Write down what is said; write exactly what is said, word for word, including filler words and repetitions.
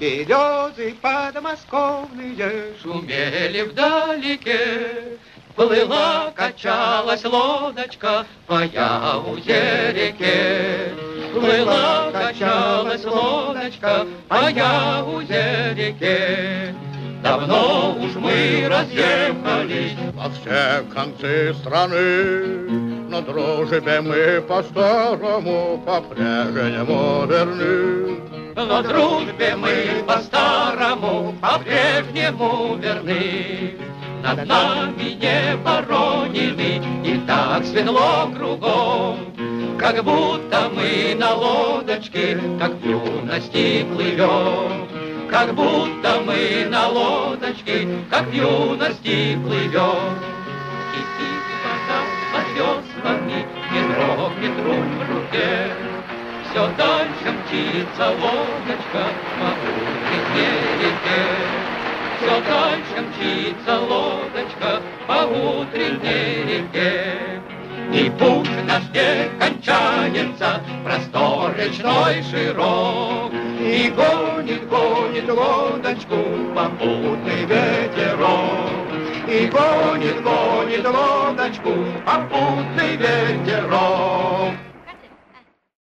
Березы подмосковные шумели вдалеке. Плыла, качалась лодочка по Яузе-реке. Плыла, качалась лодочка по Яузе-реке. Давно уж мы разъехались во все концы страны, но дружбе мы по-старому по-прежнему верны. Но дружбе мы по-старому по-прежнему верны. Над нами не воронины, и так светло кругом, как будто мы на лодочке, как в юности плывем. Как будто мы на лодочке, как в юности плывем. И тихо вода под веслами, не дрогнет труп в руке. Все дальше мчится лодочка по утренней реке. Все дальше мчится лодочка по утренней реке. И путь наш не кончается, простор речной широк. И гонит, гонит лодочку попутный ветерок. И гонит, гонит лодочку попутный ветерок.